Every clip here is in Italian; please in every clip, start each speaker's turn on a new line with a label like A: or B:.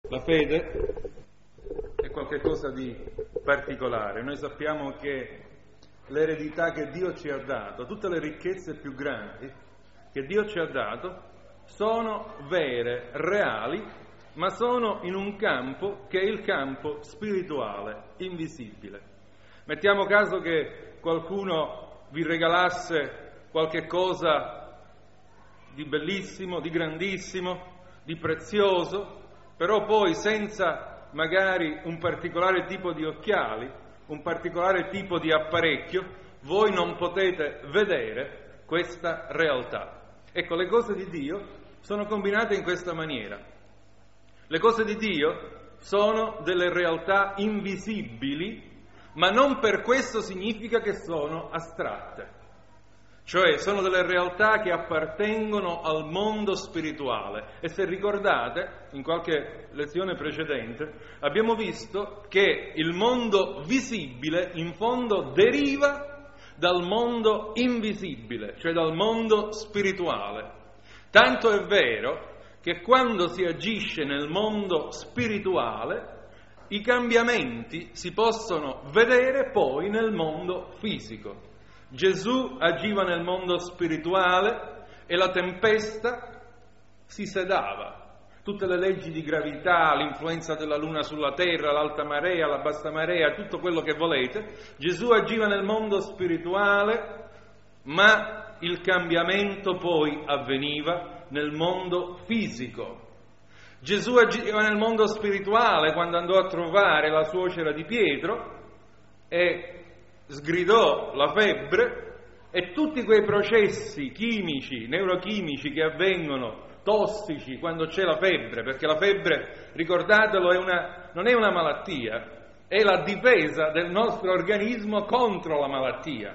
A: La fede è qualcosa di particolare. Noi sappiamo che l'eredità che Dio ci ha dato, tutte le ricchezze più grandi che Dio ci ha dato, sono vere, reali, ma sono in un campo che è il campo spirituale, invisibile. Mettiamo caso che qualcuno vi regalasse qualche cosa di bellissimo, di grandissimo, di prezioso, però poi senza magari un particolare tipo di occhiali, un particolare tipo di apparecchio, voi non potete vedere questa realtà. Ecco, le cose di Dio sono combinate in questa maniera. Le cose di Dio sono delle realtà invisibili, ma non per questo significa che sono astratte. Cioè sono delle realtà che appartengono al mondo spirituale. E se ricordate, in qualche lezione precedente, abbiamo visto che il mondo visibile in fondo deriva dal mondo invisibile, cioè dal mondo spirituale. Tanto è vero che quando si agisce nel mondo spirituale, i cambiamenti si possono vedere poi nel mondo fisico. Gesù agiva nel mondo spirituale e la tempesta si sedava. Tutte le leggi di gravità, l'influenza della luna sulla terra, l'alta marea, la bassa marea, tutto quello che volete, Gesù agiva nel mondo spirituale, ma il cambiamento poi avveniva nel mondo fisico. Gesù agiva nel mondo spirituale quando andò a trovare la suocera di Pietro e sgridò la febbre, e tutti quei processi chimici, neurochimici che avvengono, tossici, quando c'è la febbre, perché la febbre, ricordatelo, non è una malattia, è la difesa del nostro organismo contro la malattia.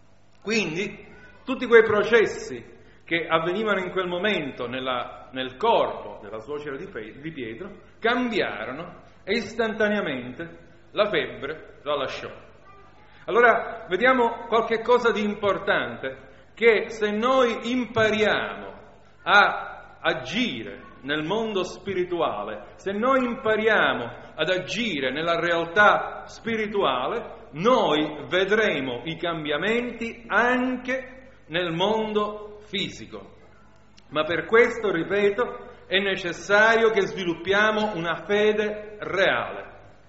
A: Quindi tutti quei processi che avvenivano in quel momento nel corpo della suocera di Pietro cambiarono e istantaneamente la febbre la lasciò. Allora vediamo qualche cosa di importante, che se noi impariamo a agire nel mondo spirituale, se noi impariamo ad agire nella realtà spirituale, noi vedremo i cambiamenti anche nel mondo fisico. Ma per questo, ripeto, è necessario che sviluppiamo una fede reale.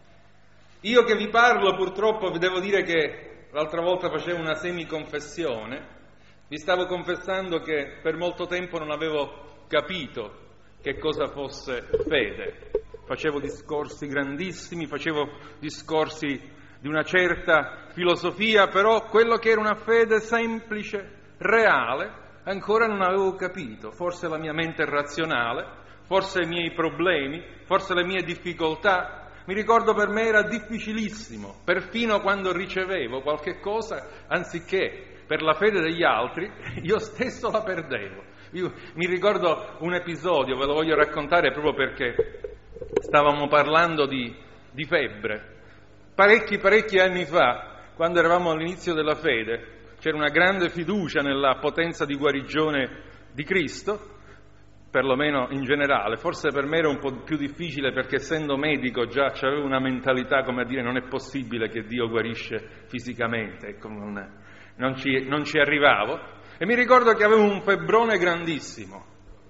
A: Io che vi parlo, purtroppo, vi devo dire che l'altra volta facevo una semiconfessione, vi stavo confessando che per molto tempo non avevo capito che cosa fosse fede. Facevo discorsi grandissimi, facevo discorsi di una certa filosofia, però quello che era una fede semplice, reale, ancora non avevo capito. Forse la mia mente è razionale, forse i miei problemi, forse le mie difficoltà. Mi ricordo, per me era difficilissimo, perfino quando ricevevo qualche cosa, anziché per la fede degli altri, io stesso la perdevo. Io mi ricordo un episodio, ve lo voglio raccontare proprio perché stavamo parlando di febbre. Parecchi anni fa, quando eravamo all'inizio della fede, c'era una grande fiducia nella potenza di guarigione di Cristo, perlomeno in generale. Forse per me era un po' più difficile, perché essendo medico già avevo una mentalità come a dire: non è possibile che Dio guarisce fisicamente, ecco, non ci arrivavo. E mi ricordo che avevo un febbrone grandissimo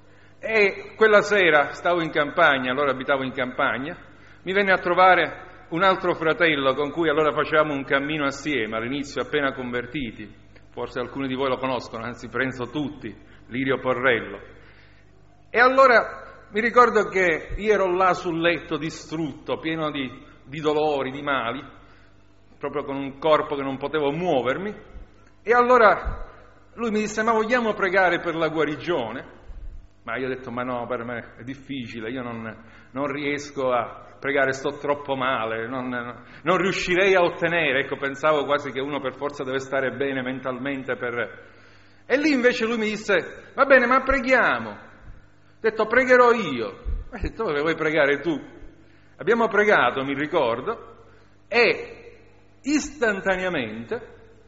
A: e quella sera stavo in campagna, allora abitavo in campagna, mi venne a trovare un altro fratello con cui allora facevamo un cammino assieme, all'inizio appena convertiti, forse alcuni di voi lo conoscono, anzi penso tutti, Lirio Porrello. E allora mi ricordo che io ero là sul letto distrutto, pieno di dolori, di mali, proprio con un corpo che non potevo muovermi, e allora lui mi disse: ma vogliamo pregare per la guarigione? Ma io ho detto: ma no, per me è difficile, io non riesco a pregare, sto troppo male, non riuscirei a ottenere, ecco, pensavo quasi che uno per forza deve stare bene mentalmente per... E lì invece lui mi disse: va bene, ma preghiamo. Ho detto: pregherò io. Ho detto: dove vuoi pregare tu? Abbiamo pregato, mi ricordo, e istantaneamente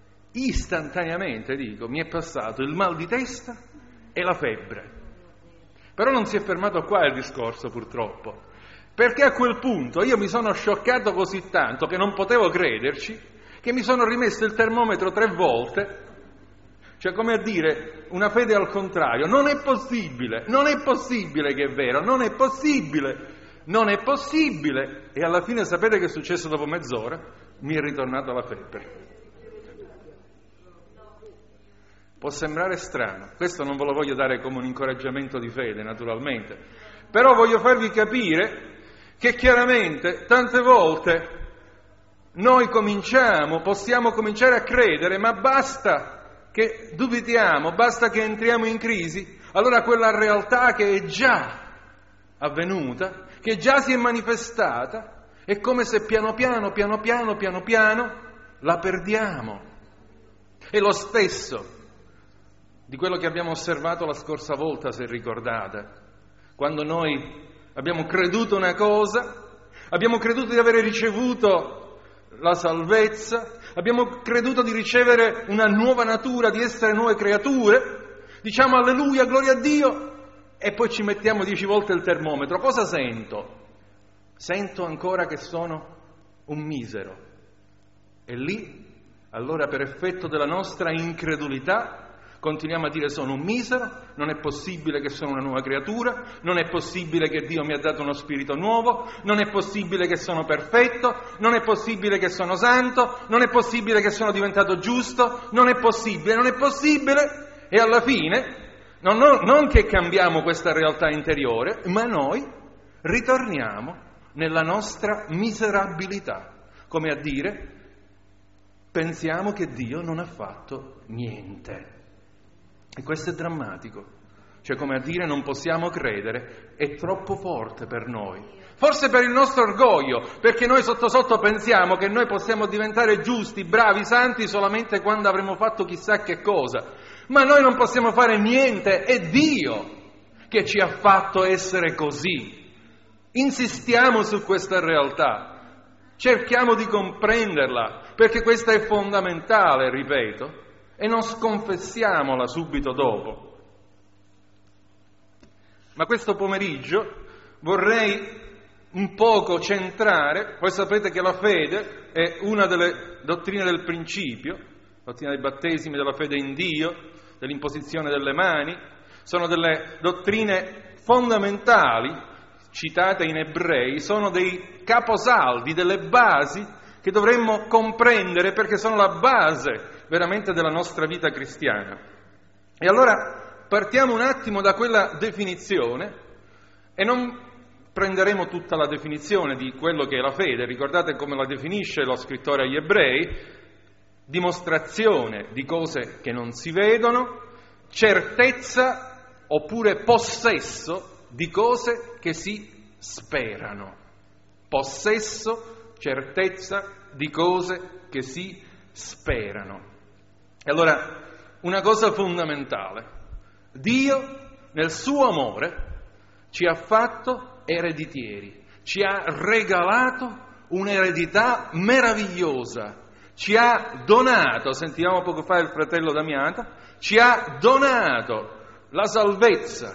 A: dico, mi è passato il mal di testa e la febbre. Però non si è fermato qua il discorso, purtroppo. perché a quel punto io mi sono scioccato così tanto che non potevo crederci, che mi sono rimesso il termometro 3 volte, cioè come a dire una fede al contrario. Non è possibile che è vero, non è possibile, e alla fine sapete che è successo dopo mezz'ora? Mi è ritornata la febbre. Può sembrare strano, questo non ve lo voglio dare come un incoraggiamento di fede, naturalmente, però voglio farvi capire che chiaramente tante volte noi possiamo cominciare a credere, ma basta che dubitiamo, basta che entriamo in crisi, allora quella realtà che è già avvenuta, che già si è manifestata, è come se piano piano la perdiamo. È lo stesso di quello che abbiamo osservato la scorsa volta, se ricordate, quando noi abbiamo creduto una cosa, abbiamo creduto di avere ricevuto la salvezza, abbiamo creduto di ricevere una nuova natura, di essere nuove creature, diciamo alleluia, gloria a Dio, e poi ci mettiamo 10 volte il termometro. Cosa sento? Sento ancora che sono un misero. E lì, allora, per effetto della nostra incredulità, continuiamo a dire sono un misero, non è possibile che sono una nuova creatura, non è possibile che Dio mi ha dato uno spirito nuovo, non è possibile che sono perfetto, non è possibile che sono santo, non è possibile che sono diventato giusto, non è possibile, e alla fine non che cambiamo questa realtà interiore, ma noi ritorniamo nella nostra miserabilità, come a dire pensiamo che Dio non ha fatto niente. E questo è drammatico, cioè come a dire non possiamo credere, è troppo forte per noi. Forse per il nostro orgoglio, perché noi sotto sotto pensiamo che noi possiamo diventare giusti, bravi, santi solamente quando avremo fatto chissà che cosa. Ma noi non possiamo fare niente, è Dio che ci ha fatto essere così. Insistiamo su questa realtà, cerchiamo di comprenderla, perché questa è fondamentale, ripeto. E non sconfessiamola subito dopo. Ma questo pomeriggio vorrei un poco centrare, voi sapete che la fede è una delle dottrine del principio, la dottrina dei battesimi, della fede in Dio, dell'imposizione delle mani, sono delle dottrine fondamentali, citate in Ebrei, sono dei caposaldi, delle basi che dovremmo comprendere perché sono la base veramente della nostra vita cristiana. E allora partiamo un attimo da quella definizione e non prenderemo tutta la definizione di quello che è la fede. Ricordate come la definisce lo scrittore agli Ebrei: dimostrazione di cose che non si vedono, certezza oppure possesso di cose che si sperano. Possesso, certezza di cose che si sperano. E allora, una cosa fondamentale, Dio nel suo amore ci ha fatto ereditieri, ci ha regalato un'eredità meravigliosa, ci ha donato, sentivamo poco fa il fratello Damiano, ci ha donato la salvezza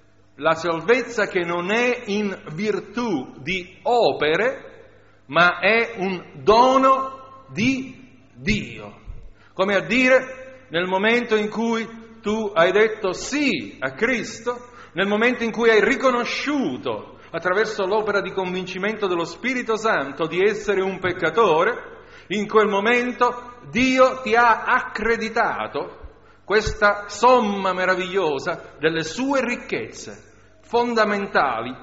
A: che non è in virtù di opere, ma è un dono di Dio. Come a dire, nel momento in cui tu hai detto sì a Cristo, nel momento in cui hai riconosciuto attraverso l'opera di convincimento dello Spirito Santo di essere un peccatore, in quel momento Dio ti ha accreditato questa somma meravigliosa delle sue ricchezze fondamentali,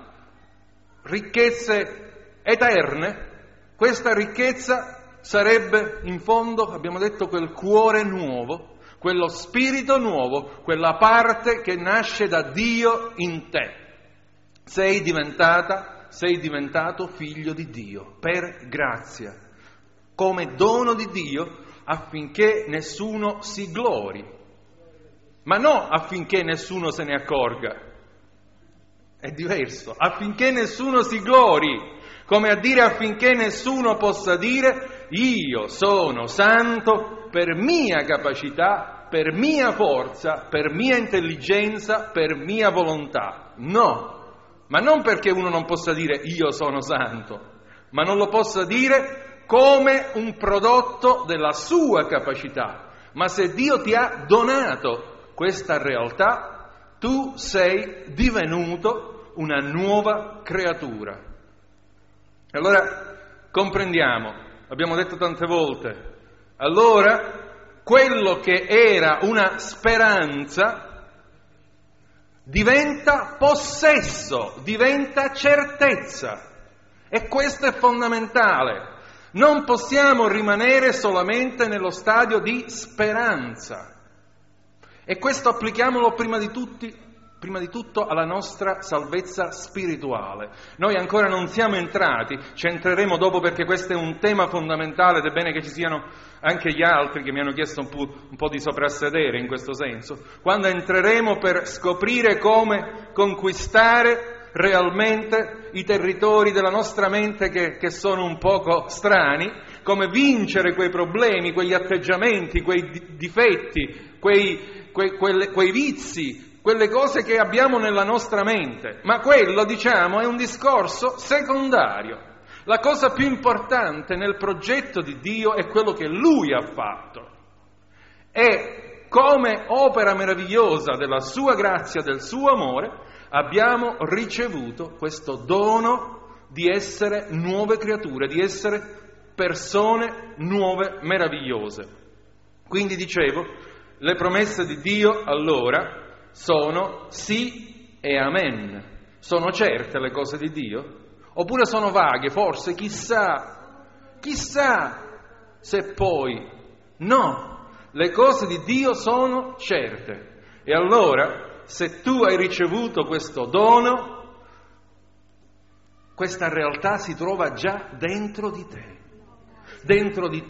A: ricchezze eterne. Questa ricchezza sarebbe, in fondo, abbiamo detto, quel cuore nuovo, quello spirito nuovo, quella parte che nasce da Dio in te. Sei diventato figlio di Dio, per grazia, come dono di Dio, affinché nessuno si glori, ma non affinché nessuno se ne accorga. È diverso, affinché nessuno si glori, come a dire affinché nessuno possa dire io sono santo per mia capacità, per mia forza, per mia intelligenza, per mia volontà. No, ma non perché uno non possa dire io sono santo, ma non lo possa dire come un prodotto della sua capacità. Ma se Dio ti ha donato questa realtà, tu sei divenuto una nuova creatura. E allora comprendiamo, abbiamo detto tante volte, allora quello che era una speranza diventa possesso, diventa certezza. E questo è fondamentale. Non possiamo rimanere solamente nello stadio di speranza. E questo applichiamolo prima di tutto alla nostra salvezza spirituale. Noi ancora non siamo entrati, ci entreremo dopo perché questo è un tema fondamentale ed è bene che ci siano anche gli altri che mi hanno chiesto un po' di soprassedere in questo senso. Quando entreremo per scoprire come conquistare realmente i territori della nostra mente che sono un poco strani, come vincere quei problemi, quegli atteggiamenti, quei difetti, quei vizi, quelle cose che abbiamo nella nostra mente. Ma quello, diciamo, è un discorso secondario. La cosa più importante nel progetto di Dio è quello che Lui ha fatto. E come opera meravigliosa della sua grazia, del suo amore, abbiamo ricevuto questo dono di essere nuove creature, di essere persone nuove, meravigliose. Quindi dicevo, le promesse di Dio allora sono sì e amen. Sono certe le cose di Dio? Oppure sono vaghe? Forse, chissà se poi. No, le cose di Dio sono certe. E allora, se tu hai ricevuto questo dono, questa realtà si trova già dentro di te. Dentro di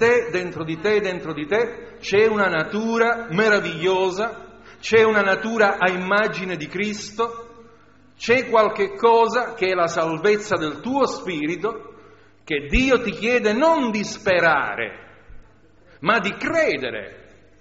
A: te c'è una natura meravigliosa, c'è una natura a immagine di Cristo, c'è qualche cosa che è la salvezza del tuo spirito, che Dio ti chiede non di sperare, ma di credere.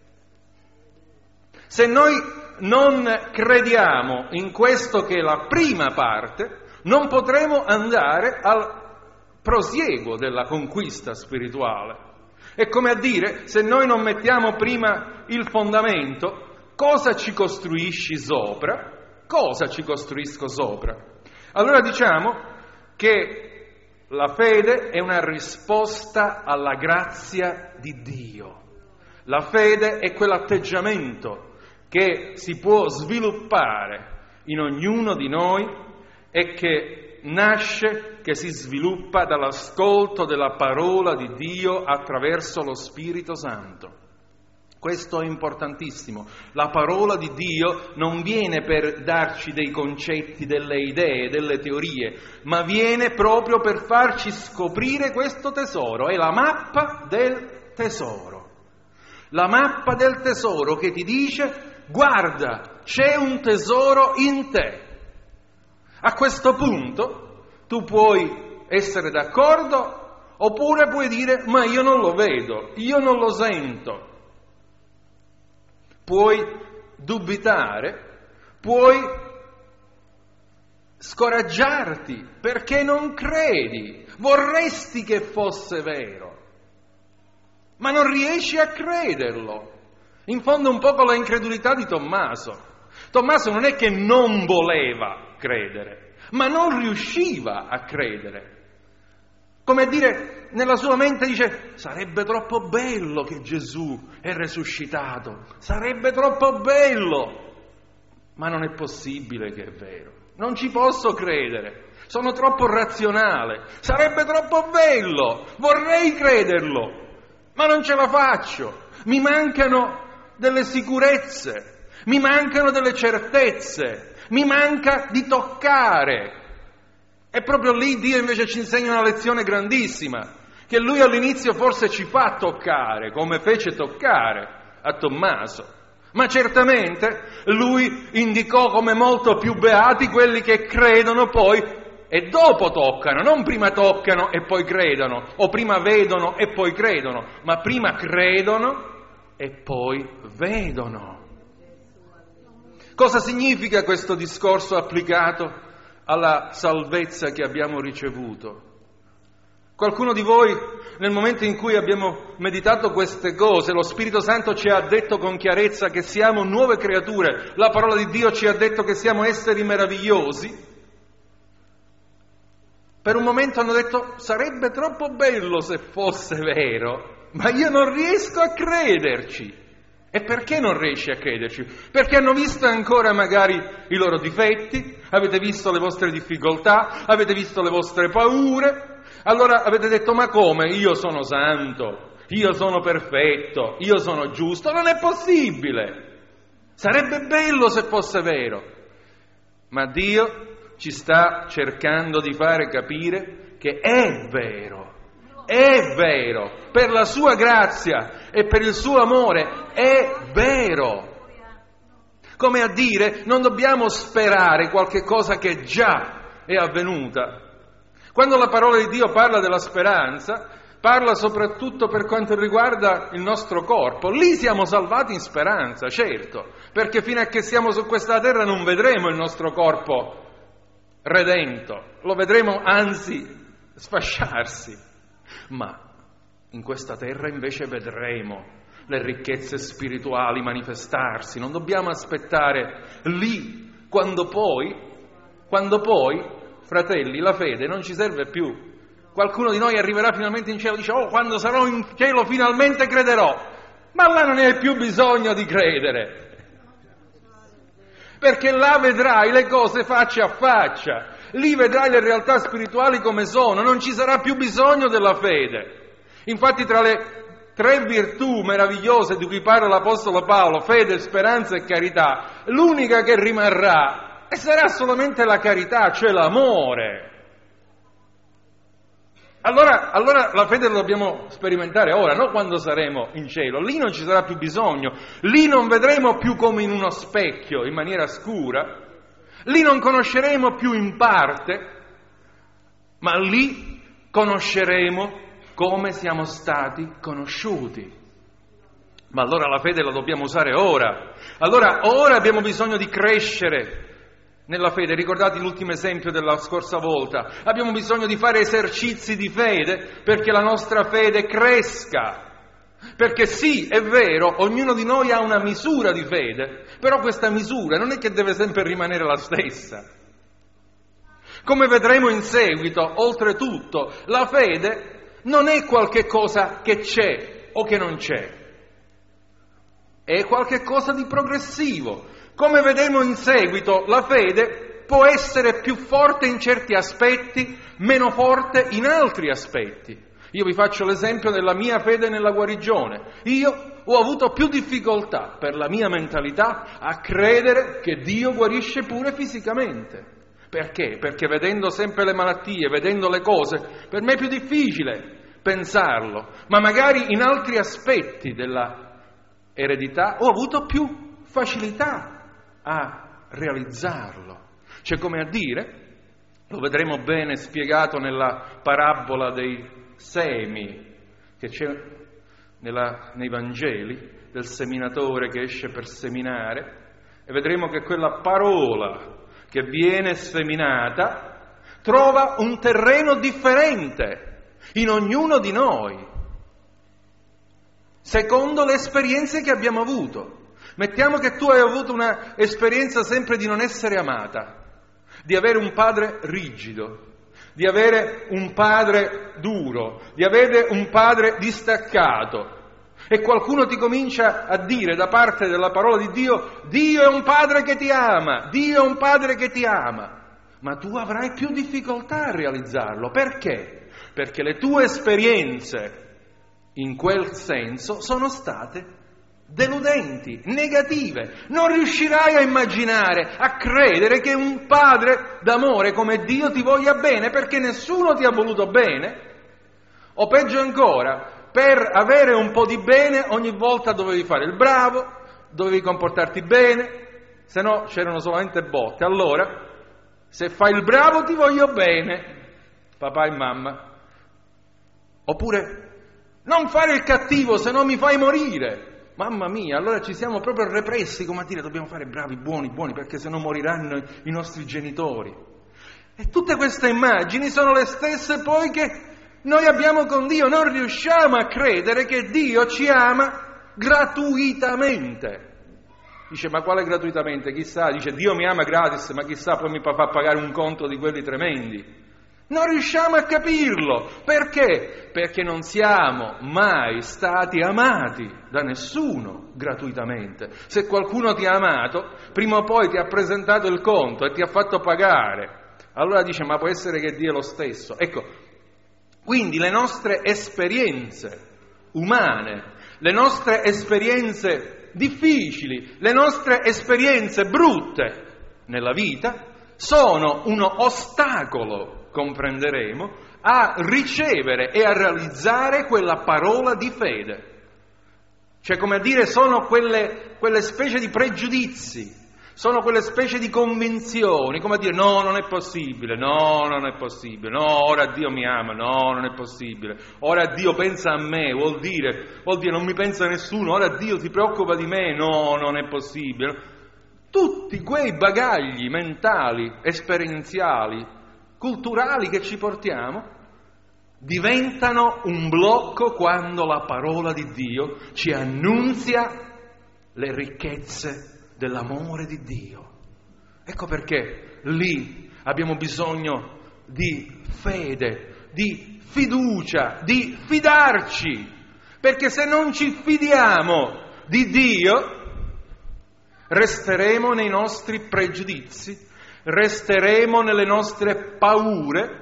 A: Se noi non crediamo in questo che è la prima parte, non potremo andare al prosieguo della conquista spirituale. È come a dire, se noi non mettiamo prima il fondamento, cosa ci costruisci sopra? Cosa ci costruisco sopra? Allora diciamo che la fede è una risposta alla grazia di Dio. La fede è quell'atteggiamento che si può sviluppare in ognuno di noi e che nasce, che si sviluppa dall'ascolto della parola di Dio attraverso lo Spirito Santo. Questo è importantissimo. La parola di Dio non viene per darci dei concetti, delle idee, delle teorie, ma viene proprio per farci scoprire questo tesoro. È la mappa del tesoro. La mappa del tesoro che ti dice: guarda, c'è un tesoro in te. A questo punto tu puoi essere d'accordo oppure puoi dire: ma io non lo vedo, io non lo sento. Puoi dubitare, puoi scoraggiarti perché non credi, vorresti che fosse vero, ma non riesci a crederlo. In fondo un po' con la incredulità di Tommaso. Tommaso non è che non voleva credere, ma non riusciva a credere. Come a dire, nella sua mente dice: sarebbe troppo bello che Gesù è resuscitato, sarebbe troppo bello, ma non è possibile che è vero, non ci posso credere, sono troppo razionale, sarebbe troppo bello, vorrei crederlo, ma non ce la faccio, mi mancano delle sicurezze, mi mancano delle certezze, mi manca di toccare. E proprio lì Dio invece ci insegna una lezione grandissima, che Lui all'inizio forse ci fa toccare, come fece toccare a Tommaso, ma certamente Lui indicò come molto più beati quelli che credono poi e dopo toccano, non prima toccano e poi credono, o prima vedono e poi credono, ma prima credono e poi vedono. Cosa significa questo discorso applicato alla salvezza che abbiamo ricevuto. Qualcuno di voi, nel momento in cui abbiamo meditato queste cose, lo Spirito Santo ci ha detto con chiarezza che siamo nuove creature, la parola di Dio ci ha detto che siamo esseri meravigliosi, per un momento hanno detto: sarebbe troppo bello se fosse vero, ma io non riesco a crederci. E perché non riesci a crederci? Perché hanno visto ancora magari i loro difetti, avete visto le vostre difficoltà, avete visto le vostre paure, allora avete detto: ma come? Io sono santo, io sono perfetto, io sono giusto, non è possibile! Sarebbe bello se fosse vero! Ma Dio ci sta cercando di fare capire che è vero, per la sua grazia e per il suo amore, è vero. Come a dire, non dobbiamo sperare qualche cosa che già è avvenuta. Quando la parola di Dio parla della speranza, parla soprattutto per quanto riguarda il nostro corpo. Lì siamo salvati in speranza, certo, perché fino a che siamo su questa terra non vedremo il nostro corpo redento, lo vedremo anzi sfasciarsi. Ma in questa terra invece vedremo le ricchezze spirituali manifestarsi. Non dobbiamo aspettare lì, quando poi, fratelli, la fede non ci serve più. Qualcuno di noi arriverà finalmente in cielo e dice: oh, quando sarò in cielo finalmente crederò. Ma là non hai più bisogno di credere, perché là vedrai le cose faccia a faccia. Lì vedrai le realtà spirituali come sono, non ci sarà più bisogno della fede. Infatti tra le 3 virtù meravigliose di cui parla l'Apostolo Paolo, fede, speranza e carità, l'unica che rimarrà sarà solamente la carità, cioè l'amore. Allora la fede la dobbiamo sperimentare ora, non quando saremo in cielo. Lì non ci sarà più bisogno, lì non vedremo più come in uno specchio, in maniera scura. Lì non conosceremo più in parte, ma lì conosceremo come siamo stati conosciuti. Ma allora la fede la dobbiamo usare ora. Allora ora abbiamo bisogno di crescere nella fede. Ricordate l'ultimo esempio della scorsa volta? Abbiamo bisogno di fare esercizi di fede perché la nostra fede cresca. Perché sì, è vero, ognuno di noi ha una misura di fede, però questa misura non è che deve sempre rimanere la stessa. Come vedremo in seguito, oltretutto, la fede non è qualche cosa che c'è o che non c'è, è qualche cosa di progressivo. Come vedremo in seguito, la fede può essere più forte in certi aspetti, meno forte in altri aspetti. Io vi faccio l'esempio della mia fede nella guarigione. Io ho avuto più difficoltà per la mia mentalità a credere che Dio guarisce pure fisicamente. Perché? Perché vedendo sempre le malattie, vedendo le cose, per me è più difficile pensarlo. Ma magari in altri aspetti della eredità ho avuto più facilità a realizzarlo. Cioè, come a dire, lo vedremo bene spiegato nella parabola dei semi che c'è nei Vangeli, del seminatore che esce per seminare, e vedremo che quella parola che viene seminata trova un terreno differente in ognuno di noi, secondo le esperienze che abbiamo avuto. Mettiamo che tu hai avuto una esperienza sempre di non essere amata, di avere un padre rigido, di avere un padre duro, di avere un padre distaccato, e qualcuno ti comincia a dire da parte della parola di Dio: Dio è un padre che ti ama, Dio è un padre che ti ama, ma tu avrai più difficoltà a realizzarlo. Perché? Perché le tue esperienze in quel senso sono state deludenti, negative. Non riuscirai a immaginare, a credere che un padre d'amore come Dio ti voglia bene, perché nessuno ti ha voluto bene. O peggio ancora, per avere un po' di bene ogni volta dovevi fare il bravo, dovevi comportarti bene, se no c'erano solamente botte. Allora, se fai il bravo ti voglio bene, papà e mamma. Oppure, non fare il cattivo, se no mi fai morire. Mamma mia, allora ci siamo proprio repressi, come a dire: dobbiamo fare bravi, buoni, perché se no moriranno i nostri genitori. E tutte queste immagini sono le stesse poi che noi abbiamo con Dio. Non riusciamo a credere che Dio ci ama gratuitamente. Dice, ma quale gratuitamente? Chissà, dice, Dio mi ama gratis, ma chissà poi mi fa pagare un conto di quelli tremendi. Non riusciamo a capirlo. Perché? Perché non siamo mai stati amati da nessuno gratuitamente. Se qualcuno ti ha amato, prima o poi ti ha presentato il conto e ti ha fatto pagare. Allora dice, ma può essere che Dio è lo stesso? Ecco, quindi le nostre esperienze umane, le nostre esperienze difficili, le nostre esperienze brutte nella vita sono un ostacolo, comprenderemo, a ricevere e a realizzare quella parola di fede. Cioè, come a dire, sono quelle specie di pregiudizi, sono quelle specie di convinzioni, come a dire, no, non è possibile, no, non è possibile, no, ora Dio mi ama, no, non è possibile, ora Dio pensa a me, vuol dire non mi pensa nessuno, ora Dio si preoccupa di me, no, non è possibile. Tutti quei bagagli mentali, esperienziali, culturali che ci portiamo, diventano un blocco quando la parola di Dio ci annunzia le ricchezze dell'amore di Dio. Ecco perché lì abbiamo bisogno di fede, di fiducia, di fidarci, perché se non ci fidiamo di Dio resteremo nei nostri pregiudizi, resteremo nelle nostre paure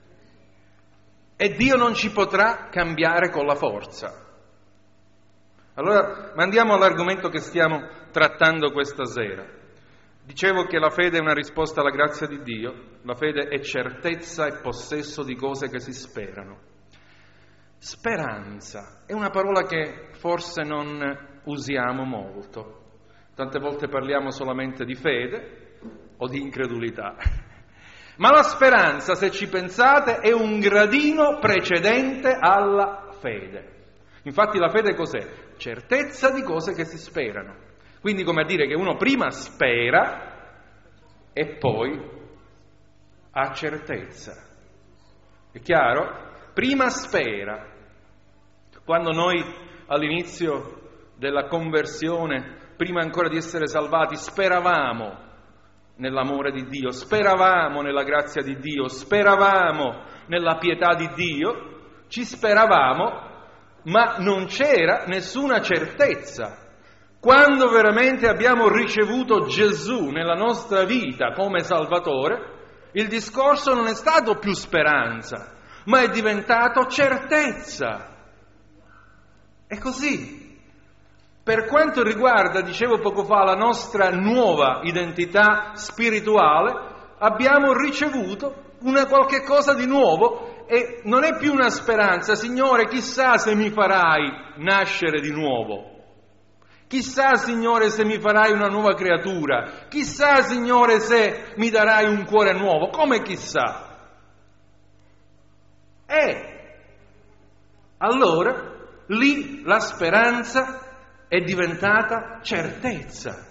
A: e Dio non ci potrà cambiare con la forza. Allora, ma andiamo all'argomento che stiamo trattando questa sera. Dicevo che la fede è una risposta alla grazia di Dio, la fede è certezza e possesso di cose che si sperano. Speranza è una parola che forse non usiamo molto. Tante volte parliamo solamente di fede o di incredulità. Ma la speranza, se ci pensate, è un gradino precedente alla fede. Infatti la fede cos'è? Certezza di cose che si sperano. Quindi come a dire che uno prima spera e poi ha certezza. È chiaro? Prima spera. Quando noi all'inizio della conversione, prima ancora di essere salvati, speravamo nell'amore di Dio, speravamo nella grazia di Dio, speravamo nella pietà di Dio, ci speravamo, ma non c'era nessuna certezza. Quando veramente abbiamo ricevuto Gesù nella nostra vita come Salvatore, il discorso non è stato più speranza, ma è diventato certezza. È così. Per quanto riguarda, dicevo poco fa, la nostra nuova identità spirituale, abbiamo ricevuto una qualche cosa di nuovo e non è più una speranza, Signore, chissà se mi farai nascere di nuovo. Chissà, Signore, se mi farai una nuova creatura. Chissà, Signore, se mi darai un cuore nuovo. Come chissà? Allora, lì la speranza è diventata certezza.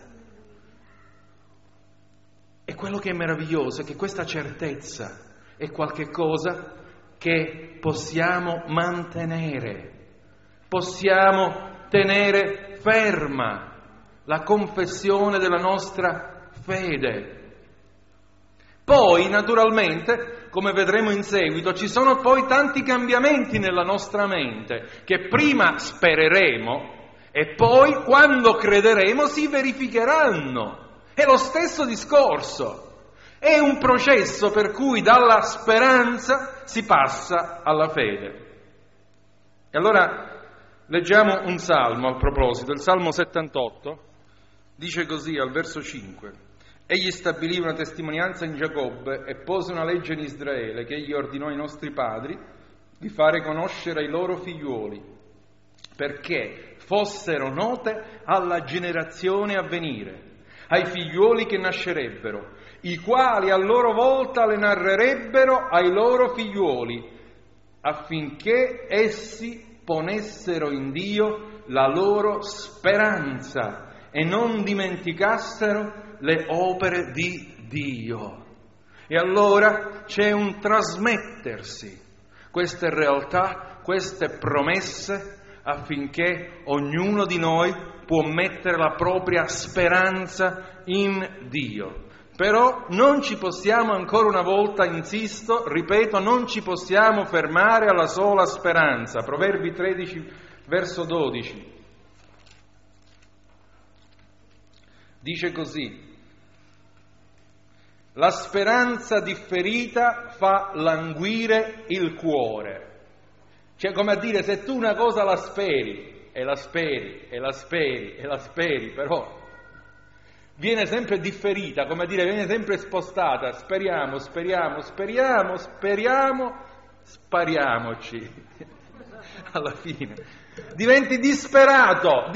A: E quello che è meraviglioso è che questa certezza è qualche cosa che possiamo mantenere, possiamo tenere ferma la confessione della nostra fede. Poi, naturalmente, come vedremo in seguito, ci sono poi tanti cambiamenti nella nostra mente che prima spereremo e poi, quando crederemo, si verificheranno. È lo stesso discorso. È un processo per cui dalla speranza si passa alla fede. E allora leggiamo un salmo al proposito, il Salmo 78, dice così al verso 5: Egli stabilì una testimonianza in Giacobbe e pose una legge in Israele che egli ordinò ai nostri padri di fare conoscere ai loro figliuoli, perché fossero note alla generazione a venire, ai figliuoli che nascerebbero, i quali a loro volta le narrerebbero ai loro figliuoli, affinché essi ponessero in Dio la loro speranza e non dimenticassero le opere di Dio. E allora c'è un trasmettersi queste realtà, queste promesse, affinché ognuno di noi può mettere la propria speranza in Dio. Però non ci possiamo, ancora una volta insisto, ripeto, non ci possiamo fermare alla sola speranza. Proverbi 13, verso 12. Dice così: la speranza differita fa languire il cuore. Cioè, come a dire, se tu una cosa la speri, e la speri, e la speri, e la speri, però viene sempre differita, come a dire, viene sempre spostata. Speriamo, speriamo, speriamo, speriamo, spariamoci. Alla fine diventi disperato,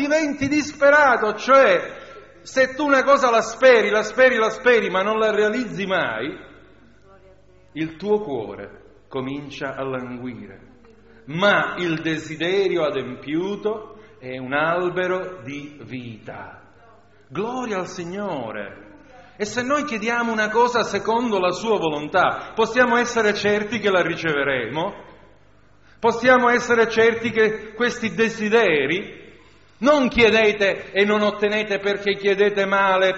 A: cioè se tu una cosa la speri, ma non la realizzi mai, il tuo cuore comincia a languire. Ma il desiderio adempiuto è un albero di vita. Gloria al Signore! E se noi chiediamo una cosa secondo la sua volontà, possiamo essere certi che la riceveremo? Possiamo essere certi che questi desideri, non chiedete e non ottenete perché chiedete male,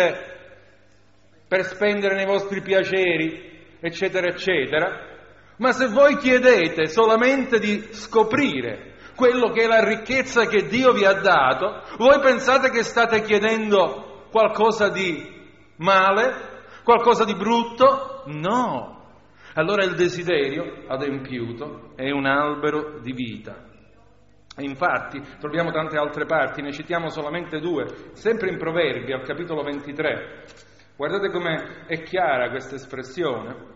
A: per spendere nei vostri piaceri, eccetera, eccetera, ma se voi chiedete solamente di scoprire quello che è la ricchezza che Dio vi ha dato, voi pensate che state chiedendo qualcosa di male, qualcosa di brutto? No! Allora il desiderio adempiuto è un albero di vita. E infatti troviamo tante altre parti, ne citiamo solamente due, sempre in Proverbi, al capitolo 23. Guardate come è chiara questa espressione.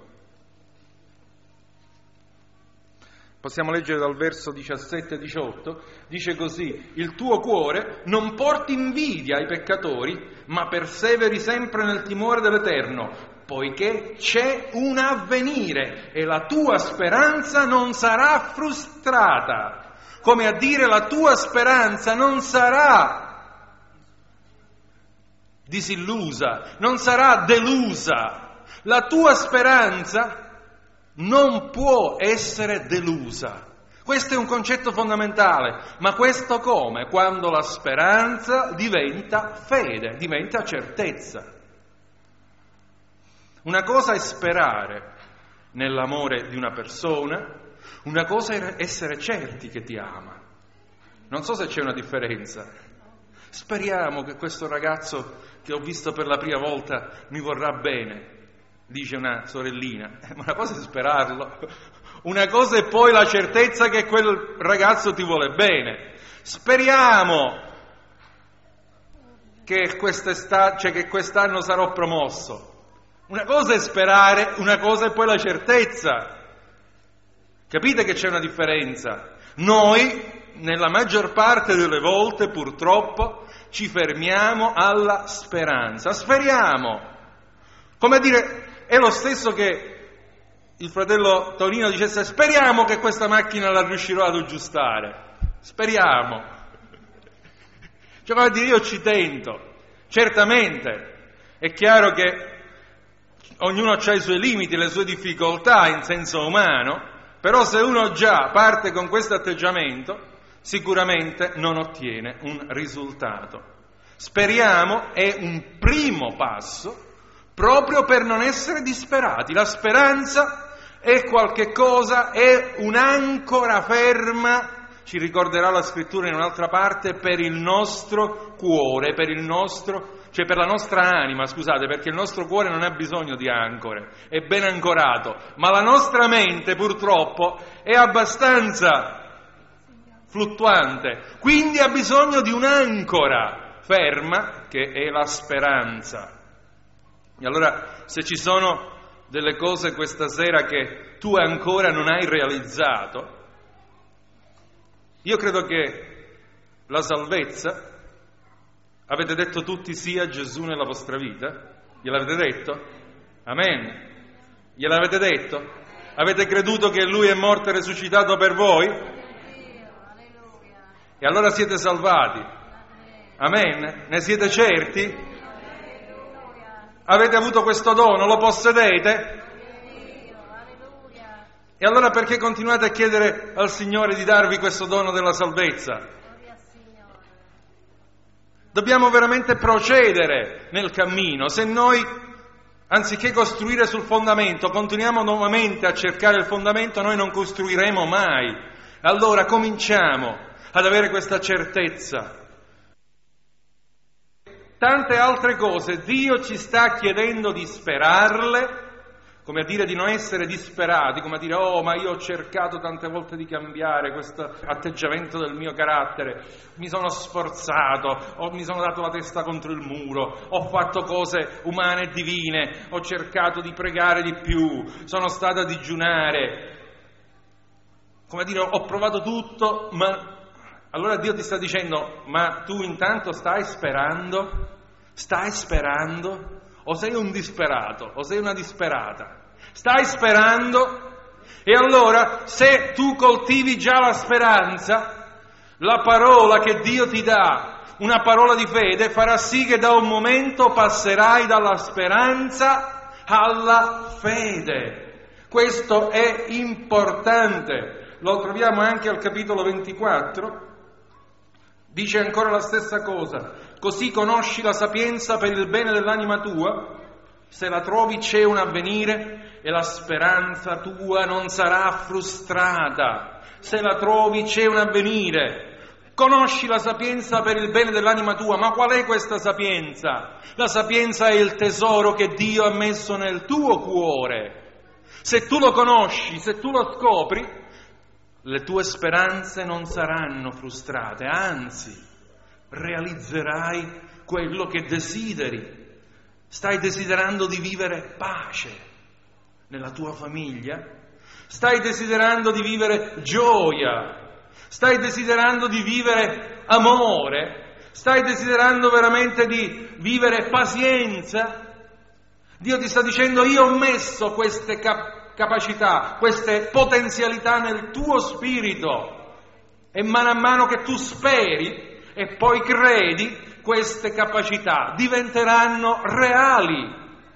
A: Possiamo leggere dal verso 17 e 18, dice così: il tuo cuore non porti invidia ai peccatori, ma perseveri sempre nel timore dell'Eterno, poiché c'è un avvenire e la tua speranza non sarà frustrata. Come a dire, la tua speranza non sarà disillusa, non sarà delusa. La tua speranza non può essere delusa. Questo è un concetto fondamentale, ma questo come? Quando la speranza diventa fede, diventa certezza. Una cosa è sperare nell'amore di una persona, una cosa è essere certi che ti ama. Non so se c'è una differenza. Speriamo che questo ragazzo che ho visto per la prima volta mi vorrà bene, dice una sorellina, ma una cosa è sperarlo, una cosa è poi la certezza che quel ragazzo ti vuole bene. Speriamo che quest'anno sarò promosso. Una cosa è sperare, una cosa è poi la certezza. Capite che c'è una differenza? Noi, nella maggior parte delle volte, purtroppo, ci fermiamo alla speranza. Speriamo. Come a dire, è lo stesso che il fratello Tonino dicesse: speriamo che questa macchina la riuscirò ad aggiustare. Speriamo. Cioè, come a dire, io ci tento. Certamente, è chiaro che ognuno ha i suoi limiti, le sue difficoltà in senso umano, però se uno già parte con questo atteggiamento, sicuramente non ottiene un risultato. Speriamo è un primo passo proprio per non essere disperati. La speranza è qualche cosa, è un'ancora ferma, ci ricorderà la scrittura in un'altra parte, per il nostro cuore, per la nostra anima, scusate, perché il nostro cuore non ha bisogno di ancore, è ben ancorato, ma la nostra mente purtroppo è abbastanza fluttuante, quindi ha bisogno di un'ancora ferma che è la speranza. E allora, se ci sono delle cose questa sera che tu ancora non hai realizzato, io credo che la salvezza, avete detto tutti sì a Gesù nella vostra vita? Gliel'avete detto? Amen. Gliel'avete detto? Avete creduto che Lui è morto e risuscitato per voi? E allora siete salvati. Amen. Ne siete certi? Avete avuto questo dono? Lo possedete? E allora perché continuate a chiedere al Signore di darvi questo dono della salvezza? Dobbiamo veramente procedere nel cammino. Se noi, anziché costruire sul fondamento, continuiamo nuovamente a cercare il fondamento, noi non costruiremo mai. Allora cominciamo ad avere questa certezza. Tante altre cose Dio ci sta chiedendo di sperarle, come a dire di non essere disperati, come a dire ma io ho cercato tante volte di cambiare questo atteggiamento del mio carattere, mi sono sforzato, mi sono dato la testa contro il muro, ho fatto cose umane e divine, ho cercato di pregare di più, sono stato a digiunare, come a dire ho provato tutto, ma allora Dio ti sta dicendo ma tu intanto stai sperando? Stai sperando? O sei un disperato, o sei una disperata. Stai sperando? E allora, se tu coltivi già la speranza, la parola che Dio ti dà, una parola di fede, farà sì che da un momento passerai dalla speranza alla fede. Questo è importante. Lo troviamo anche al capitolo 24. Dice ancora la stessa cosa. Così conosci la sapienza per il bene dell'anima tua, se la trovi c'è un avvenire e la speranza tua non sarà frustrata. Se la trovi c'è un avvenire. Conosci la sapienza per il bene dell'anima tua, ma qual è questa sapienza? La sapienza è il tesoro che Dio ha messo nel tuo cuore. Se tu lo conosci, se tu lo scopri, le tue speranze non saranno frustrate, anzi, realizzerai quello che desideri. Stai desiderando di vivere pace nella tua famiglia? Stai desiderando di vivere gioia? Stai desiderando di vivere amore? Stai desiderando veramente di vivere pazienza? Dio ti sta dicendo io ho messo queste capacità, queste potenzialità nel tuo spirito e mano a mano che tu speri e poi credi, queste capacità diventeranno reali,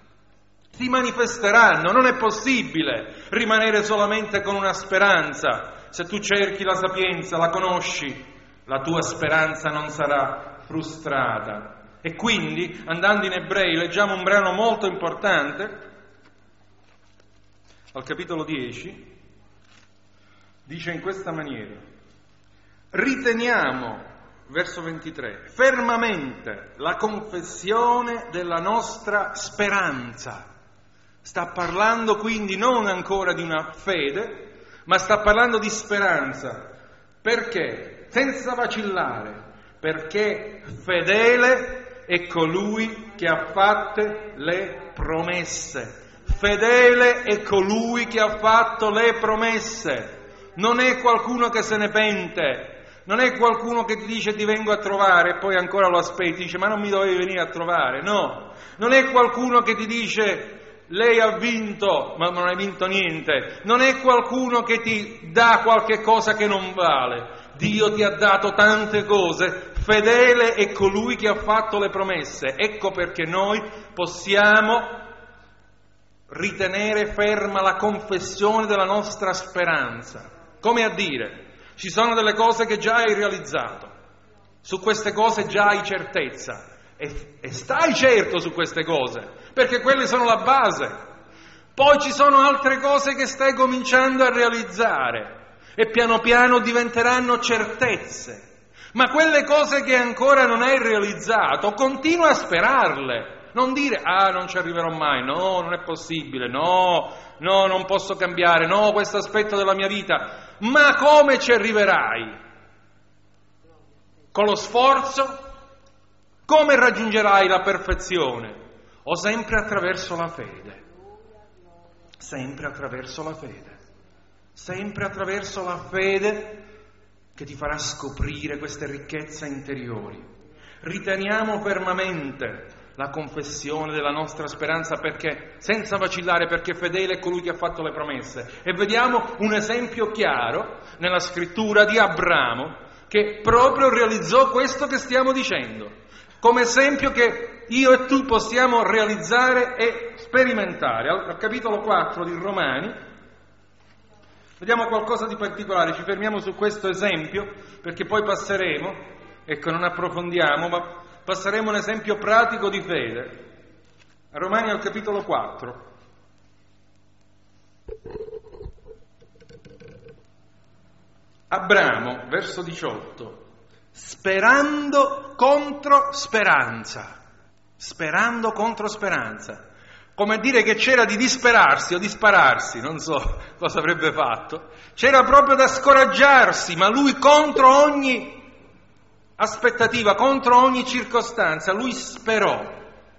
A: si manifesteranno. Non è possibile rimanere solamente con una speranza. Se tu cerchi la sapienza, la conosci, la tua speranza non sarà frustrata. E quindi, andando in Ebrei, leggiamo un brano molto importante, al capitolo 10, dice in questa maniera: riteniamo, verso 23, fermamente la confessione della nostra speranza. Sta parlando quindi non ancora di una fede, ma sta parlando di speranza. Perché? Senza vacillare, perché fedele è colui che ha fatte le promesse. Fedele è colui che ha fatto le promesse. Non è qualcuno che se ne pente. Non è qualcuno che ti dice ti vengo a trovare e poi ancora lo aspetti, dice ma non mi dovevi venire a trovare, no. Non è qualcuno che ti dice lei ha vinto ma non hai vinto niente. Non è qualcuno che ti dà qualche cosa che non vale. Dio ti ha dato tante cose, fedele è colui che ha fatto le promesse. Ecco perché noi possiamo ritenere ferma la confessione della nostra speranza. Come a dire, ci sono delle cose che già hai realizzato, su queste cose già hai certezza e stai certo su queste cose, perché quelle sono la base. Poi ci sono altre cose che stai cominciando a realizzare e piano piano diventeranno certezze, ma quelle cose che ancora non hai realizzato, continua a sperarle. Non dire, non ci arriverò mai, no, non è possibile, no, non posso cambiare, no, questo aspetto della mia vita. Ma come ci arriverai? Con lo sforzo? Come raggiungerai la perfezione? O sempre attraverso la fede? Sempre attraverso la fede. Sempre attraverso la fede che ti farà scoprire queste ricchezze interiori. Riteniamo fermamente la confessione della nostra speranza, perché senza vacillare, perché fedele è colui che ha fatto le promesse. E vediamo un esempio chiaro nella scrittura di Abramo, che proprio realizzò questo che stiamo dicendo, come esempio che io e tu possiamo realizzare e sperimentare. Al capitolo 4 di Romani vediamo qualcosa di particolare, ci fermiamo su questo esempio perché poi passeremo, ecco, non approfondiamo, ma passeremo un esempio pratico di fede. A Romani al capitolo 4. Abramo, verso 18, sperando contro speranza, come a dire che c'era di disperarsi o di spararsi, non so cosa avrebbe fatto, c'era proprio da scoraggiarsi, ma lui contro ogni aspettativa, contro ogni circostanza, lui sperò,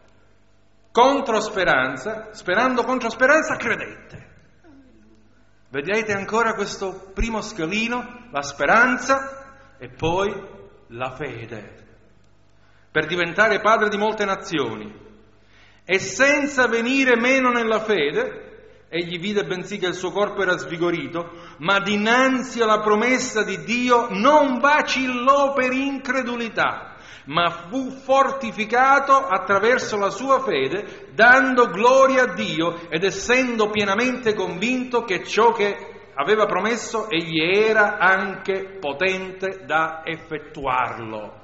A: sperando contro speranza credette. Vedete ancora questo primo scalino, la speranza e poi la fede, per diventare padre di molte nazioni. E senza venire meno nella fede, egli vide bensì che il suo corpo era svigorito, ma dinanzi alla promessa di Dio non vacillò per incredulità, ma fu fortificato attraverso la sua fede, dando gloria a Dio ed essendo pienamente convinto che ciò che aveva promesso egli era anche potente da effettuarlo.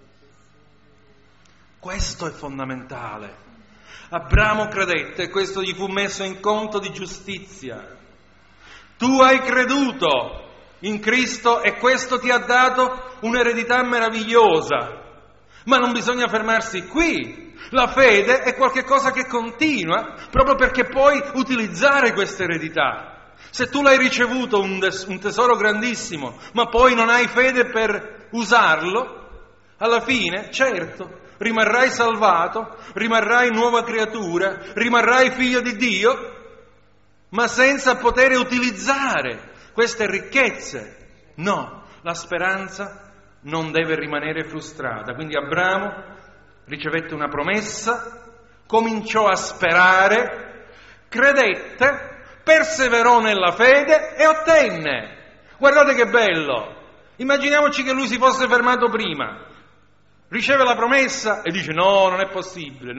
A: Questo è fondamentale. Abramo credette e questo gli fu messo in conto di giustizia. Tu hai creduto in Cristo e questo ti ha dato un'eredità meravigliosa. Ma non bisogna fermarsi qui. La fede è qualcosa che continua proprio perché puoi utilizzare questa eredità. Se tu l'hai ricevuto un tesoro grandissimo, ma poi non hai fede per usarlo, alla fine, certo, rimarrai salvato, rimarrai nuova creatura, rimarrai figlio di Dio, ma senza poter utilizzare queste ricchezze. No, la speranza non deve rimanere frustrata. Quindi Abramo ricevette una promessa, cominciò a sperare, credette, perseverò nella fede e ottenne. Guardate che bello! Immaginiamoci che lui si fosse fermato prima. Riceve la promessa e dice no, non è possibile,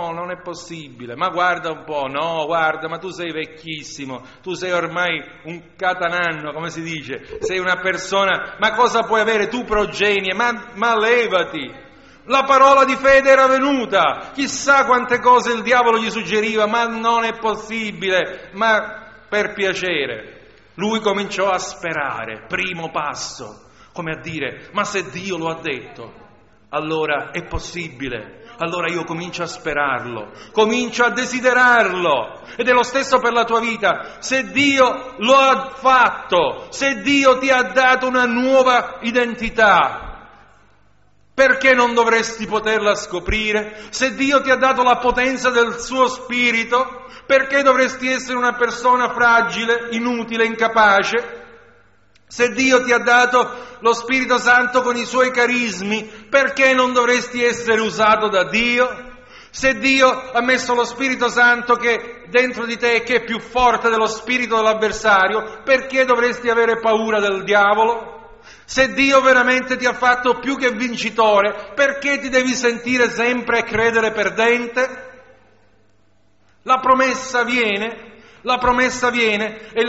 A: ma guarda un po', no, guarda, ma tu sei vecchissimo, tu sei ormai un catananno, come si dice, sei una persona, ma cosa puoi avere tu progenie, ma levati. La parola di fede era venuta, chissà quante cose il diavolo gli suggeriva, ma non è possibile, ma per piacere. Lui cominciò a sperare, primo passo, come a dire, ma se Dio lo ha detto, allora è possibile, allora io comincio a sperarlo, comincio a desiderarlo. Ed è lo stesso per la tua vita. Se Dio lo ha fatto, se Dio ti ha dato una nuova identità, perché non dovresti poterla scoprire? Se Dio ti ha dato la potenza del suo spirito, perché dovresti essere una persona fragile, inutile, incapace? Se Dio ti ha dato lo Spirito Santo con i suoi carismi, perché non dovresti essere usato da Dio? Se Dio ha messo lo Spirito Santo che dentro di te, che è più forte dello spirito dell'avversario, perché dovresti avere paura del diavolo? Se Dio veramente ti ha fatto più che vincitore, perché ti devi sentire sempre e credere perdente? La promessa viene e